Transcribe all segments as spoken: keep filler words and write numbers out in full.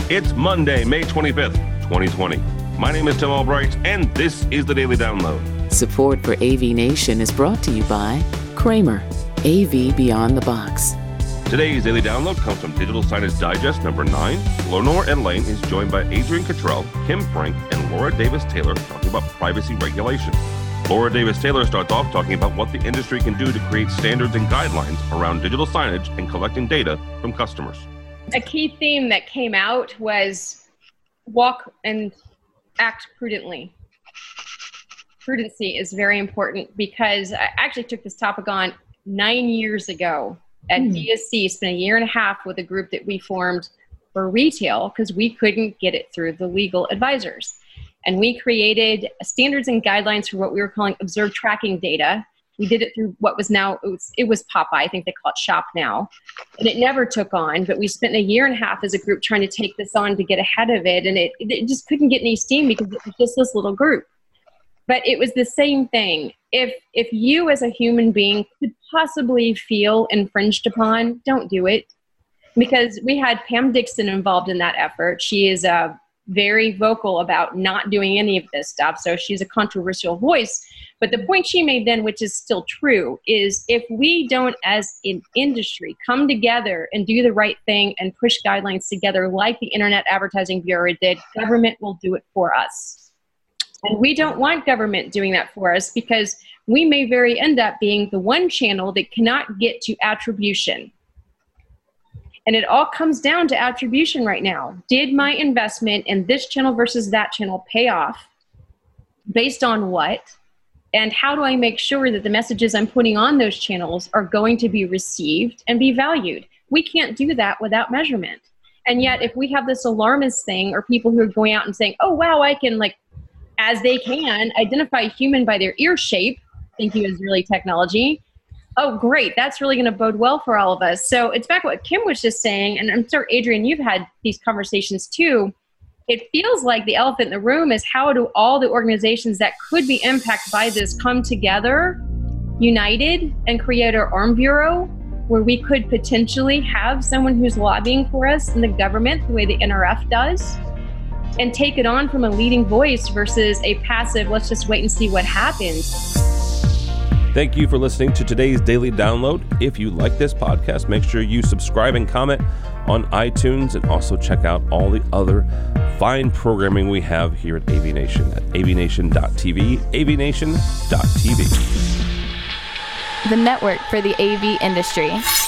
It's Monday, May twenty-fifth, twenty twenty. My name is Tim Albright, and this is the Daily Download. Support for A V Nation is brought to you by Kramer, A V Beyond the Box. Today's Daily Download comes from Digital Signage Digest number nine. Lenore and Lane is joined by Adrian Cottrell, Kim Frank, and Laura Davis-Taylor talking about privacy regulation. Laura Davis-Taylor starts off talking about what the industry can do to create standards and guidelines around digital signage and collecting data from customers. A key theme that came out was walk and act prudently. Prudency is very important because I actually took this topic on nine years ago at mm. D S C, spent a year and a half with a group that we formed for retail because we couldn't get it through the legal advisors. And we created standards and guidelines for what we were calling observed tracking data. We did it through what was now, it was, it was Popeye, I think they call it Shop now. And it never took on, but we spent a year and a half as a group trying to take this on to get ahead of it. And it, it just couldn't get any steam because it was just this little group. But it was the same thing. If if you as a human being could possibly feel infringed upon, don't do it. Because we had Pam Dixon involved in that effort. She is a very vocal about not doing any of this stuff. So she's a controversial voice. But the point she made then, which is still true, is if we don't as an industry come together and do the right thing and push guidelines together like the Internet Advertising Bureau did, government will do it for us. And we don't want government doing that for us because we may very end up being the one channel that cannot get to attribution. And it all comes down to attribution right now. Did my investment in this channel versus that channel pay off? Based on what? And how do I make sure that the messages I'm putting on those channels are going to be received and be valued? We can't do that without measurement. And yet, if we have this alarmist thing or people who are going out and saying, oh, wow, I can, like, as they can, identify a human by their ear shape, thank you, Israeli technology. Oh, great. That's really going to bode well for all of us. So it's back to what Kim was just saying, and I'm sure, Adrian, you've had these conversations too. It feels like the elephant in the room is how do all the organizations that could be impacted by this come together, united, and create our arm bureau where we could potentially have someone who's lobbying for us in the government the way the N R F does, and take it on from a leading voice versus a passive, let's just wait and see what happens. Thank you for listening to today's Daily Download. If you like this podcast, make sure you subscribe and comment on iTunes, and also check out all the other fine programming we have here at A V Nation at A V nation dot T V, A V nation dot T V. The network for the A V industry.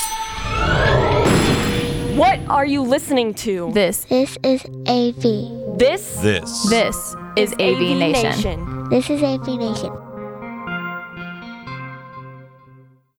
What are you listening to? This. This is A V. This? This. This is A V Nation. Nation. This is A V Nation.